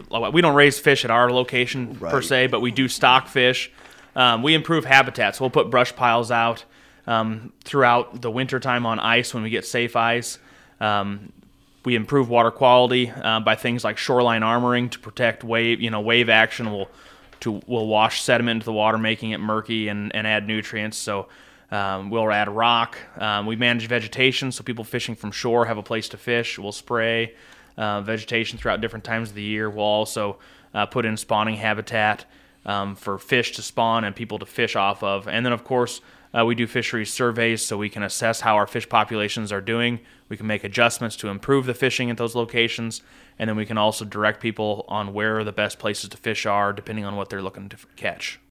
we don't raise fish at our location per Right. se, but we do stock fish. We improve habitats. We'll put brush piles out throughout the wintertime on ice when we get safe ice. We improve water quality by things like shoreline armoring to protect wave action. We'll wash sediment into the water, making it murky and add nutrients. So we'll add rock. We manage vegetation, so people fishing from shore have a place to fish. We'll spray vegetation throughout different times of the year. We'll also put in spawning habitat for fish to spawn and people to fish off of. And then, of course, we do fisheries surveys so we can assess how our fish populations are doing. We can make adjustments to improve the fishing at those locations, and then we can also direct people on where the best places to fish are depending on what they're looking to catch.